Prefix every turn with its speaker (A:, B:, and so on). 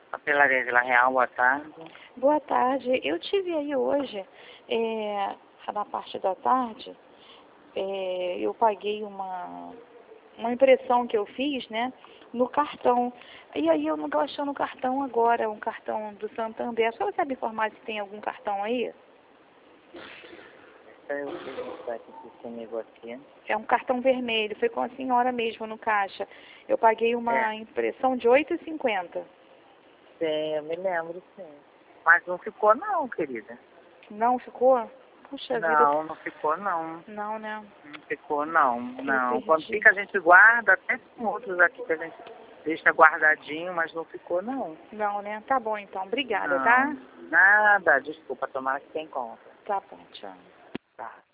A: Papelaria Vila Real, boa tarde.
B: Boa tarde. Eu tive aí hoje, na parte da tarde, eu paguei uma impressão que eu fiz, né, no cartão. E aí eu não estou achando o cartão agora, um cartão do Santander. A senhora sabe informar se tem algum cartão aí?
A: Eu vou aqui comigo aqui.
B: É um cartão vermelho, foi com a senhora mesmo no caixa. Eu paguei uma impressão de R$ 8,50.
A: Sim, eu me lembro, sim. Mas não ficou não, querida.
B: Não ficou? Puxa vida.
A: Não ficou não.
B: Não, né?
A: Não ficou não, não. Quando
B: perdi.
A: fica a gente guarda, até tem outros aqui que a gente deixa guardadinho, mas não ficou não.
B: Não, né? Tá bom então. Obrigada,
A: Não,
B: tá?
A: nada, desculpa, tomara que tem conta.
B: Tá bom, tchau.
A: Tá.